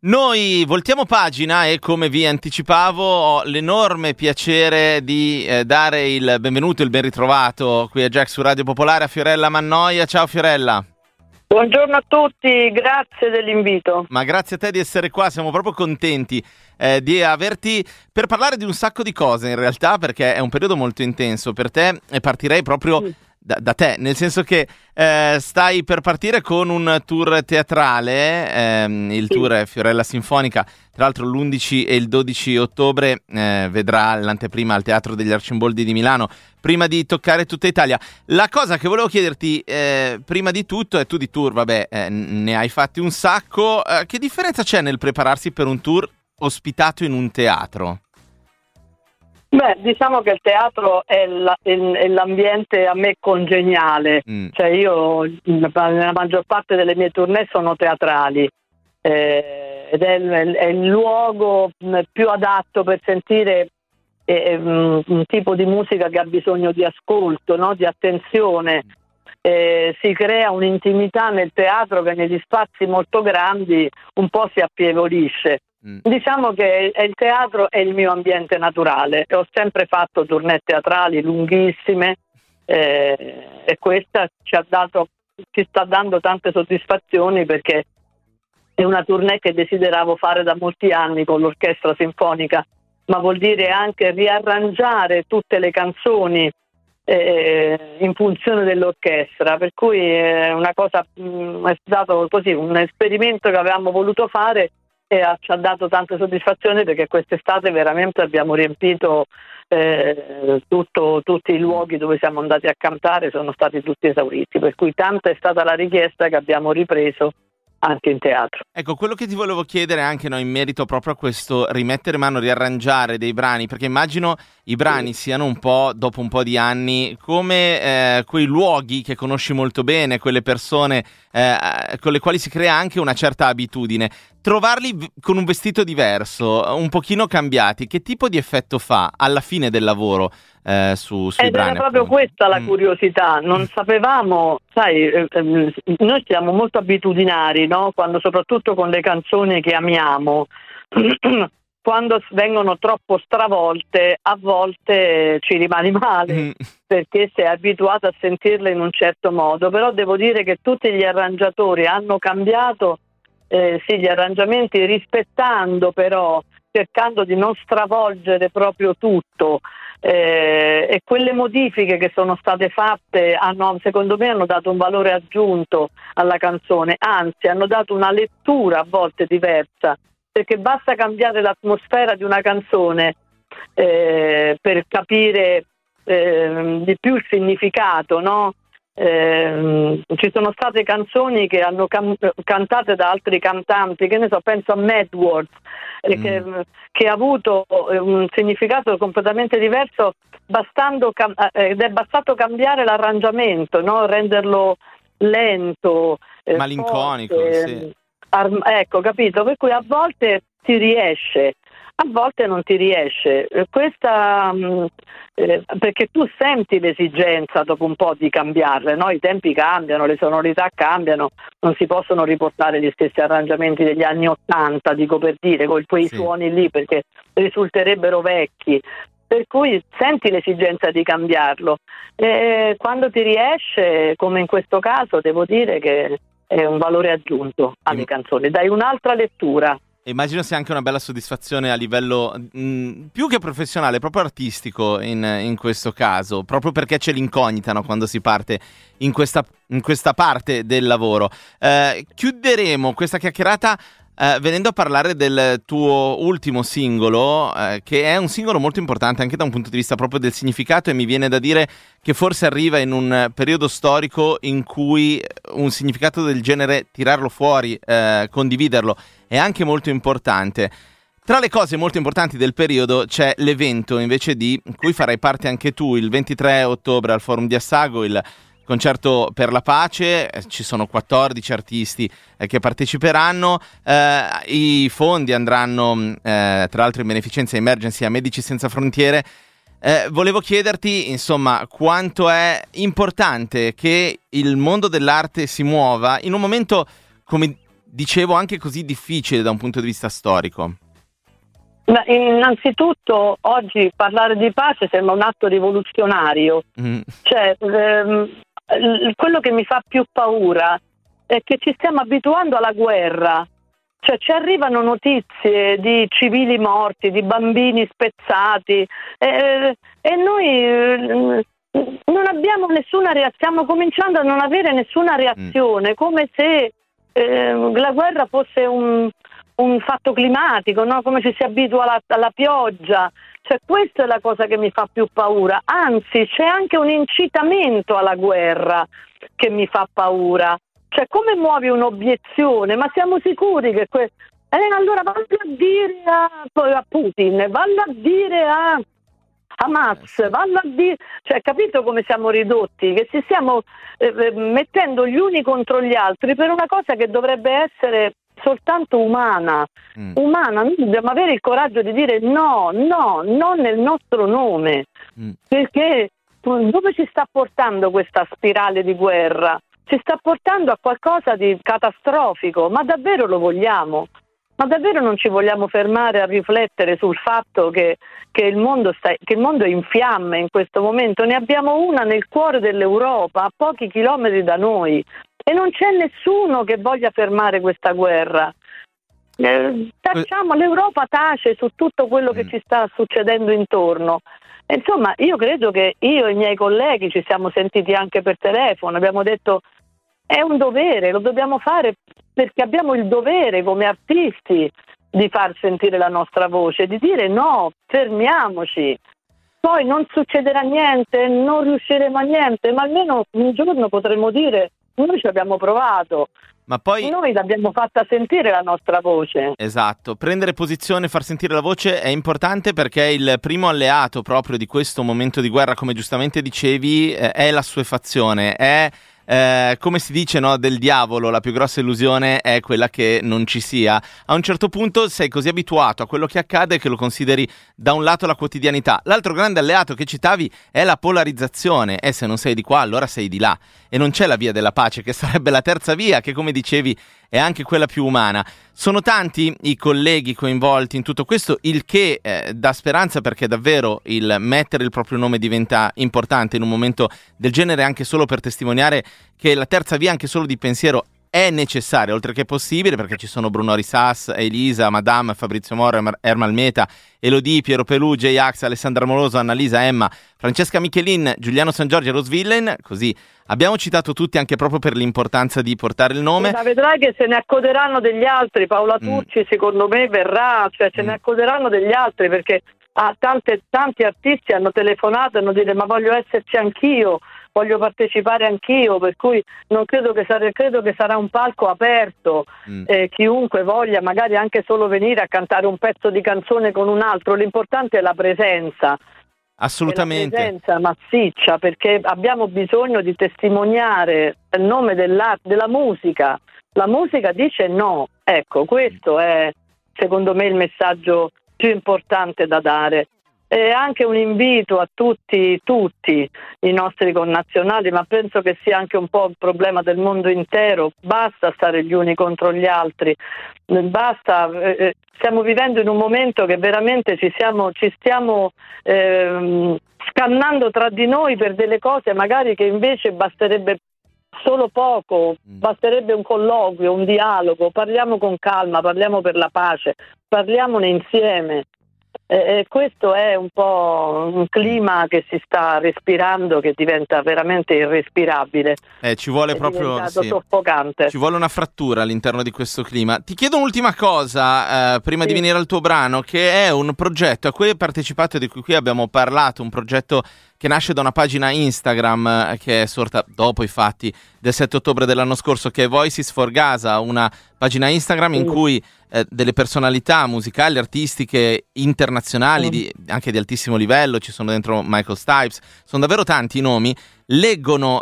Noi voltiamo pagina e, come vi anticipavo, ho l'enorme piacere di dare il benvenuto e il ben ritrovato qui a Jack su Radio Popolare a Fiorella Mannoia. Ciao Fiorella. Buongiorno a tutti, grazie dell'invito. Ma grazie a te di essere qua, siamo proprio contenti di averti per parlare di un sacco di cose in realtà, perché è un periodo molto intenso per te e partirei proprio da te, nel senso che stai per partire con un tour teatrale, il tour è Fiorella Sinfonica, tra l'altro l'11 e il 12 ottobre vedrà l'anteprima al Teatro degli Arcimboldi di Milano, prima di toccare tutta Italia. La cosa che volevo chiederti prima di tutto è, tu di tour, ne hai fatti un sacco, che differenza c'è nel prepararsi per un tour ospitato in un teatro? Beh, diciamo che il teatro è l'ambiente a me congeniale, cioè io nella maggior parte delle mie tournée sono teatrali ed è il luogo più adatto per sentire un tipo di musica che ha bisogno di ascolto, no? Di attenzione. Si crea un'intimità nel teatro che negli spazi molto grandi un po' si affievolisce. Diciamo che il teatro è il mio ambiente naturale e ho sempre fatto tournée teatrali lunghissime e questa ci sta dando tante soddisfazioni, perché è una tournée che desideravo fare da molti anni con l'orchestra sinfonica, ma vuol dire anche riarrangiare tutte le canzoni in funzione dell'orchestra, per cui è una cosa, è stato così un esperimento che avevamo voluto fare e ci ha dato tante soddisfazioni, perché quest'estate veramente abbiamo riempito tutti i luoghi dove siamo andati a cantare, sono stati tutti esauriti, per cui tanta è stata la richiesta che abbiamo ripreso anche in teatro. Ecco, quello che ti volevo chiedere anche in merito proprio a questo rimettere mano, riarrangiare dei brani, perché immagino i brani siano un po', dopo un po' di anni, come quei luoghi che conosci molto bene, quelle persone con le quali si crea anche una certa abitudine. Trovarli con un vestito diverso, un pochino cambiati, che tipo di effetto fa alla fine del lavoro sui brani? Era proprio questa la curiosità, non sapevamo, sai, noi siamo molto abitudinari, no? Quando, soprattutto con le canzoni che amiamo, quando vengono troppo stravolte, a volte ci rimani male, perché sei abituato a sentirle in un certo modo, però devo dire che tutti gli arrangiatori hanno cambiato gli arrangiamenti, rispettando però, cercando di non stravolgere proprio tutto, e quelle modifiche che sono state fatte secondo me hanno dato un valore aggiunto alla canzone, anzi hanno dato una lettura a volte diversa, perché basta cambiare l'atmosfera di una canzone per capire di più il significato, no? Ci sono state canzoni che hanno cantate da altri cantanti, che ne so, penso a Mad Words, che ha avuto un significato completamente diverso, ed è bastato cambiare l'arrangiamento, no? Renderlo lento, malinconico, forte, sì. Ecco, capito? Per cui a volte ti riesce, a volte non ti riesce. Perché tu senti l'esigenza dopo un po' di cambiarle, no? I tempi cambiano, le sonorità cambiano, non si possono riportare gli stessi arrangiamenti degli anni '80, dico per dire, con quei suoni lì, perché risulterebbero vecchi. Per cui senti l'esigenza di cambiarlo. E quando ti riesce, come in questo caso, devo dire che è un valore aggiunto alle canzoni, dai un'altra lettura. Immagino sia anche una bella soddisfazione a livello più che professionale, proprio artistico in questo caso, proprio perché c'è l'incognita, no, quando si parte in questa parte del lavoro. Chiuderemo questa chiacchierata venendo a parlare del tuo ultimo singolo, che è un singolo molto importante anche da un punto di vista proprio del significato, e mi viene da dire che forse arriva in un periodo storico in cui un significato del genere, tirarlo fuori, condividerlo, è anche molto importante. Tra le cose molto importanti del periodo c'è l'evento invece di cui farai parte anche tu il 23 ottobre al Forum di Assago, il concerto per la pace. Ci sono 14 artisti che parteciperanno, i fondi andranno tra l'altro in beneficenza Emergency a Medici Senza Frontiere. Volevo chiederti, insomma, quanto è importante che il mondo dell'arte si muova in un momento come dicevo, anche così difficile da un punto di vista storico? Ma innanzitutto oggi parlare di pace sembra un atto rivoluzionario. Cioè, quello che mi fa più paura è che ci stiamo abituando alla guerra. Cioè, ci arrivano notizie di civili morti, di bambini spezzati, e noi non abbiamo nessuna reazione, stiamo cominciando a non avere nessuna reazione, come se la guerra fosse un fatto climatico, no? Come ci si abitua alla pioggia. Cioè, questa è la cosa che mi fa più paura. Anzi, c'è anche un incitamento alla guerra che mi fa paura. Cioè, come muovi un'obiezione? Ma siamo sicuri che allora vallo a dire a Putin, vallo a dire a Hamas, vallo a dire... Cioè, capito come siamo ridotti? Che ci stiamo mettendo gli uni contro gli altri per una cosa che dovrebbe essere soltanto umana. Noi dobbiamo avere il coraggio di dire no, non nel nostro nome, perché dove ci sta portando questa spirale di guerra? Ci sta portando a qualcosa di catastrofico, ma davvero lo vogliamo? Ma davvero non ci vogliamo fermare a riflettere sul fatto che il mondo è in fiamme in questo momento? Ne abbiamo una nel cuore dell'Europa, a pochi chilometri da noi, e non c'è nessuno che voglia fermare questa guerra. L'Europa tace su tutto quello che ci sta succedendo intorno. Insomma, io credo che io e i miei colleghi ci siamo sentiti anche per telefono, abbiamo detto è un dovere, lo dobbiamo fare perché abbiamo il dovere come artisti di far sentire la nostra voce, di dire no, fermiamoci. Poi non succederà niente, non riusciremo a niente, ma almeno un giorno potremo dire noi ci abbiamo provato. Ma poi noi l'abbiamo fatta sentire la nostra voce. Esatto, prendere posizione, far sentire la voce è importante perché il primo alleato proprio di questo momento di guerra, come giustamente dicevi, è l'assuefazione, è come si dice, no, del diavolo, la più grossa illusione è quella che non ci sia. A un certo punto sei così abituato a quello che accade che lo consideri da un lato la quotidianità. L'altro grande alleato che citavi è la polarizzazione, e se non sei di qua allora sei di là, e non c'è la via della pace, che sarebbe la terza via, che come dicevi è anche quella più umana. Sono tanti i colleghi coinvolti in tutto questo, il che dà speranza, perché davvero il mettere il proprio nome diventa importante in un momento del genere, anche solo per testimoniare che la terza via, anche solo di pensiero, è necessaria, oltre che possibile, perché ci sono Bruno Risas, Elisa, Madame, Fabrizio Moro, Ermal Meta, Elodie, Piero Pelù, J-Ax, Alessandra Moroso, Annalisa, Emma, Francesca Michelin, Giuliano San Giorgio e Rose Villain. Così abbiamo citato tutti anche proprio per l'importanza di portare il nome. Ma vedrai che se ne accoderanno degli altri. Paola Turci secondo me verrà, cioè se ne accoderanno degli altri, perché tanti artisti hanno telefonato e hanno detto ma voglio esserci anch'io, voglio partecipare anch'io, per cui non credo che sarà un palco aperto, chiunque voglia magari anche solo venire a cantare un pezzo di canzone con un altro. L'importante è la presenza. Assolutamente. La presenza massiccia, perché abbiamo bisogno di testimoniare il nome dell'arte, della musica. La musica dice no. Ecco, questo è secondo me il messaggio più importante da dare. È anche un invito a tutti i nostri connazionali, ma penso che sia anche un po' il problema del mondo intero. Basta stare gli uni contro gli altri, basta. Stiamo vivendo in un momento che veramente ci stiamo scannando tra di noi per delle cose magari che invece basterebbe solo poco, basterebbe un colloquio, un dialogo. Parliamo con calma, parliamo per la pace, parliamone insieme. Questo è un po' un clima che si sta respirando, che diventa veramente irrespirabile. Ci vuole proprio soffocante. Ci vuole una frattura all'interno di questo clima. Ti chiedo un'ultima cosa prima di venire al tuo brano, che è un progetto a cui hai partecipato e di cui qui abbiamo parlato, un progetto che nasce da una pagina Instagram che è sorta dopo i fatti del 7 ottobre dell'anno scorso, che è Voices for Gaza, una pagina Instagram in cui delle personalità musicali, artistiche, internazionali, anche di altissimo livello, ci sono dentro Michael Stipe, sono davvero tanti i nomi, leggono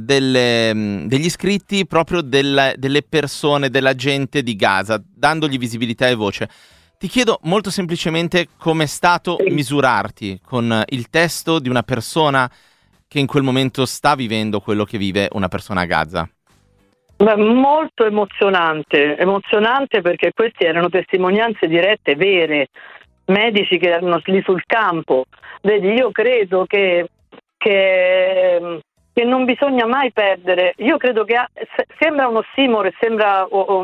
degli iscritti proprio delle persone, della gente di Gaza, dandogli visibilità e voce. Ti chiedo molto semplicemente com'è stato misurarti con il testo di una persona che in quel momento sta vivendo quello che vive una persona a Gaza. Molto emozionante perché queste erano testimonianze dirette, vere, medici che erano lì sul campo. Vedi, io credo che non bisogna mai perdere. Io credo che sembra un ossimoro, sembra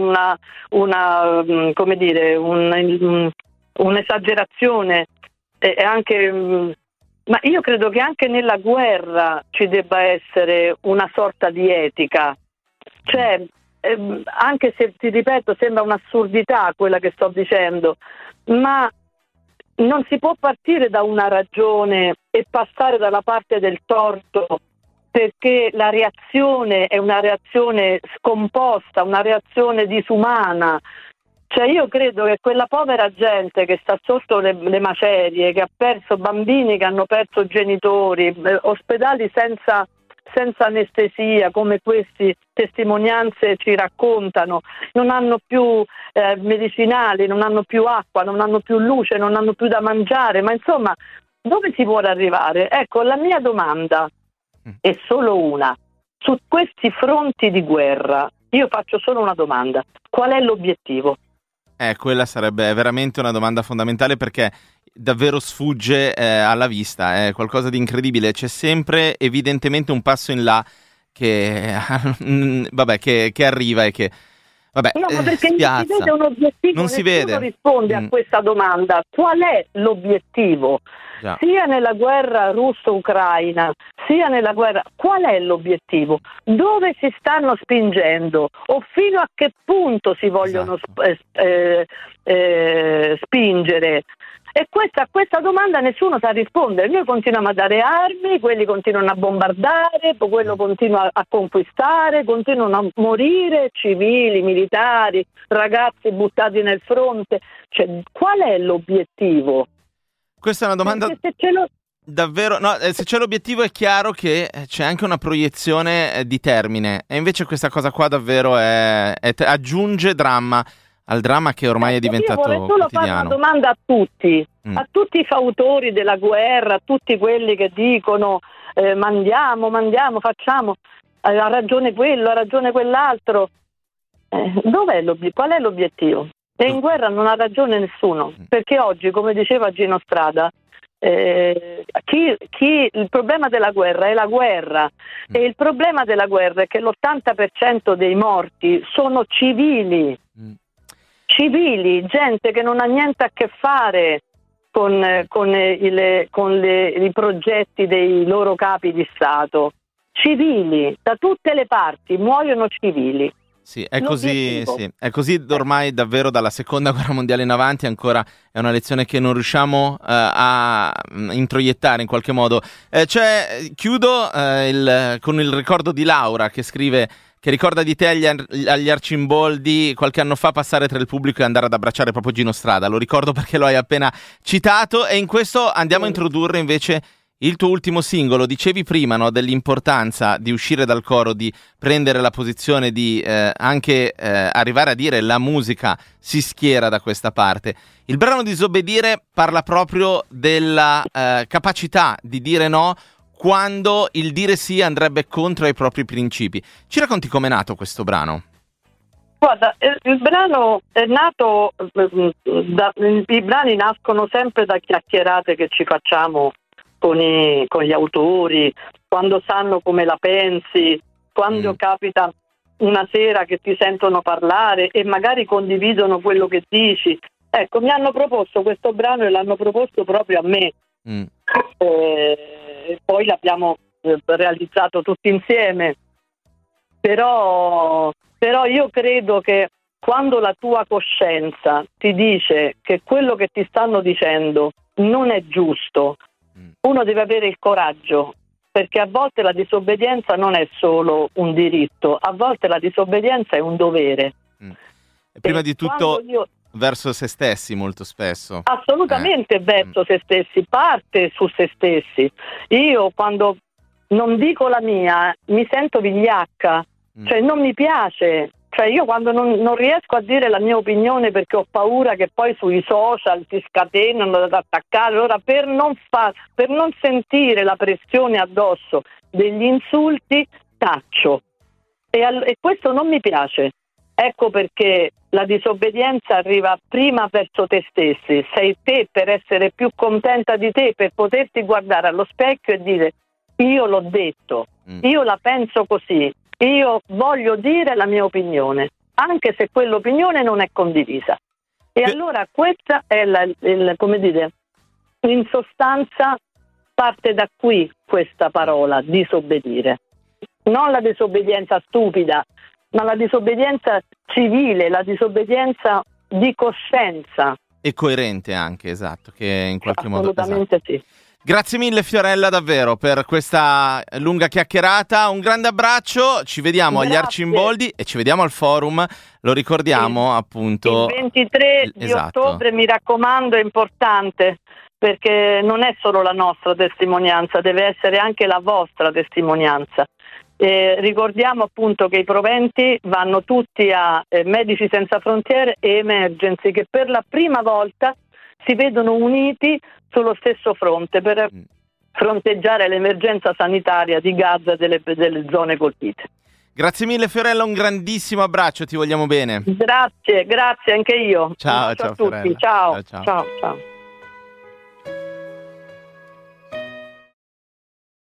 come dire, un'esagerazione, e anche, ma io credo che anche nella guerra ci debba essere una sorta di etica. Cioè, anche se, ti ripeto, sembra un'assurdità quella che sto dicendo, ma non si può partire da una ragione e passare dalla parte del torto, perché la reazione è una reazione scomposta, una reazione disumana. Cioè, io credo che quella povera gente che sta sotto le macerie, che ha perso bambini, che hanno perso genitori, ospedali senza anestesia, come queste testimonianze ci raccontano, non hanno più medicinali, non hanno più acqua, non hanno più luce, non hanno più da mangiare, ma insomma, dove si vuole arrivare? Ecco, la mia domanda è solo una. Su questi fronti di guerra, io faccio solo una domanda: qual è l'obiettivo? Quella sarebbe veramente una domanda fondamentale, perché davvero sfugge alla vista, è qualcosa di incredibile. C'è sempre evidentemente un passo in là che vabbè, che arriva e che vabbè, no, ma perché spiazza. non si vede un obiettivo, non si vede. Risponde a questa domanda: qual è l'obiettivo? Già. Sia nella guerra russo-ucraina, sia nella guerra, qual è l'obiettivo? Dove si stanno spingendo? O fino a che punto si vogliono spingere? E a questa domanda nessuno sa rispondere. Noi continuiamo a dare armi, quelli continuano a bombardare, quello continua a conquistare, continuano a morire civili, militari, ragazzi buttati nel fronte. Cioè, qual è l'obiettivo? Questa è una domanda davvero... No, se c'è l'obiettivo è chiaro che c'è anche una proiezione di termine, e invece questa cosa qua davvero aggiunge dramma al dramma che ormai è diventato quotidiano. Io vorrei solo fare una domanda a tutti, a tutti i fautori della guerra, a tutti quelli che dicono mandiamo, facciamo, ha ragione quello, ha ragione quell'altro. Qual è l'obiettivo? E in guerra non ha ragione nessuno, perché oggi, come diceva Gino Strada, il problema della guerra è la guerra, e il problema della guerra è che l'80% dei morti sono civili, gente che non ha niente a che fare con i progetti dei loro capi di Stato. Civili, da tutte le parti muoiono civili. Sì, è così ormai davvero dalla seconda guerra mondiale in avanti. Ancora è una lezione che non riusciamo a introiettare in qualche modo. Chiudo con il ricordo di Laura, che scrive che ricorda di te agli Arcimboldi qualche anno fa passare tra il pubblico e andare ad abbracciare proprio Gino Strada. Lo ricordo perché lo hai appena citato, e in questo andiamo a introdurre invece il tuo ultimo singolo. Dicevi prima, no, dell'importanza di uscire dal coro, di prendere la posizione, di anche arrivare a dire la musica si schiera da questa parte. Il brano Disobbedire parla proprio della capacità di dire no quando il dire sì andrebbe contro i propri principi. Ci racconti com'è nato questo brano? Guarda, il brano è nato, i brani nascono sempre da chiacchierate che ci facciamo con gli autori, quando sanno come la pensi, quando capita una sera che ti sentono parlare e magari condividono quello che dici. Ecco, mi hanno proposto questo brano e l'hanno proposto proprio a me. Poi l'abbiamo realizzato tutti insieme. Però io credo che quando la tua coscienza ti dice che quello che ti stanno dicendo non è giusto, uno deve avere il coraggio, perché a volte la disobbedienza non è solo un diritto, a volte la disobbedienza è un dovere. E prima di tutto verso se stessi, molto spesso. Assolutamente verso se stessi, parte su se stessi. Io quando non dico la mia mi sento vigliacca, cioè non mi piace. Cioè io quando non riesco a dire la mia opinione perché ho paura che poi sui social si scatenano ad attaccare, allora per non sentire la pressione addosso degli insulti taccio. e questo non mi piace. Ecco perché la disobbedienza arriva prima verso te stessi. Sei te per essere più contenta di te, per poterti guardare allo specchio e dire: io l'ho detto, io la penso così, io voglio dire la mia opinione, anche se quell'opinione non è condivisa. E allora questa è come dire, in sostanza parte da qui questa parola, disobbedire. Non la disobbedienza stupida, ma la disobbedienza civile, la disobbedienza di coscienza. E coerente anche, esatto, che in qualche modo... Assolutamente sì. Grazie mille Fiorella davvero per questa lunga chiacchierata, un grande abbraccio, ci vediamo agli Arcimboldi e ci vediamo al forum, lo ricordiamo appunto. Il 23 di ottobre, mi raccomando, è importante, perché non è solo la nostra testimonianza, deve essere anche la vostra testimonianza. Ricordiamo appunto che i proventi vanno tutti a Medici Senza Frontiere e Emergency, che per la prima volta si vedono uniti sullo stesso fronte per fronteggiare l'emergenza sanitaria di Gaza e delle zone colpite. Grazie mille Fiorella, un grandissimo abbraccio, ti vogliamo bene. Grazie anche io. Ciao a tutti. Fiorella. Ciao.